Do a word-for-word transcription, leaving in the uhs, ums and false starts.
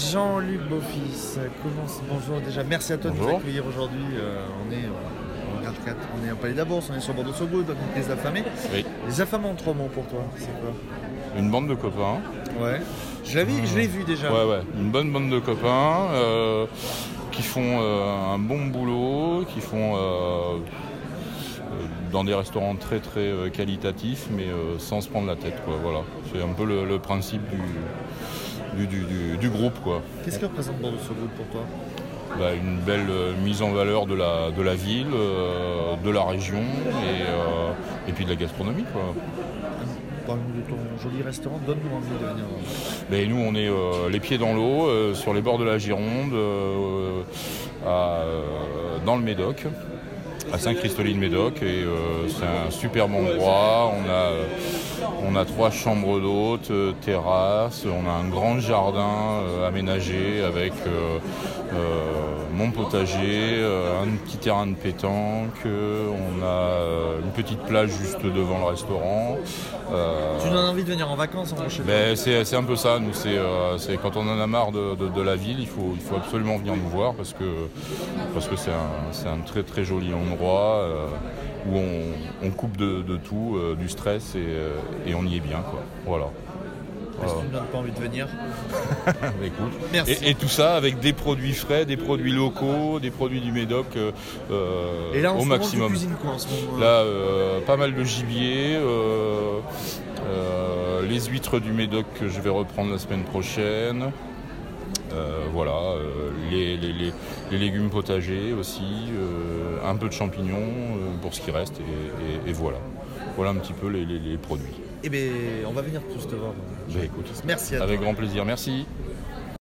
Jean-Luc Beaufils, comment c'est- bonjour déjà, merci à toi de nous Bonjour. accueillir aujourd'hui. Euh, on est euh, en vingt-quatre, on est au Palais de la Bourse, on est sur Bordeaux-Sogo, donc les affamés. Oui. Les affamés en trois mots pour toi, c'est quoi? Une bande de copains. Ouais. Je l'avais, je l'ai vu déjà. Ouais, ouais. Une bonne bande de copains euh, qui font euh, un bon boulot, qui font euh, euh, dans des restaurants très très euh, qualitatifs, mais euh, sans se prendre la tête, quoi. Voilà. C'est un peu le, le principe du, du, du, du, du groupe, quoi. Qu'est-ce que représente Bordeaux-Sogo pour toi? Bah, une belle euh, mise en valeur de la, de la ville, euh, de la région et, euh, et puis de la gastronomie, quoi. Parle-nous de ton joli restaurant, donne-nous envie de venir. Mais nous, on est euh, les pieds dans l'eau, euh, sur les bords de la Gironde, euh, à, euh, dans le Médoc, à Saint-Christoline-Médoc. Et euh, c'est un superbe endroit. On a, euh, on a trois chambres d'hôtes, euh, terrasse. On a un grand jardin euh, aménagé avec euh, euh, mon potager, euh, un petit terrain de pétanque. euh, on a euh, une petite plage juste devant le restaurant. Euh, Tu donnes envie de venir en vacances en chez toi? Ben, c'est, c'est un peu ça, nous, c'est, euh, c'est quand on en a marre de, de, de la ville, il faut, il faut absolument venir nous voir parce que, parce que c'est, un, c'est un très très joli endroit euh, où on, on coupe de, de tout, euh, du stress et, euh, et on y est bien, quoi. Voilà. Est-ce que Voilà. tu ne donnes pas envie de venir? Écoute. Merci. Et, et tout ça avec des produits frais, des produits locaux, des produits du Médoc euh, euh, Et là, en au ce moment, maximum. tu cuisines quoi en ce moment? Là, euh, pas mal de gibier, euh, euh, les huîtres du Médoc que je vais reprendre la semaine prochaine. Euh, voilà, euh, les, les, les, les légumes potagers aussi, euh, un peu de champignons euh, pour ce qui reste, et, et, et voilà. Voilà un petit peu les, les, les produits. Eh bien, on va venir tous te voir. Ben, écoute, Merci à toi. avec grand plaisir, merci.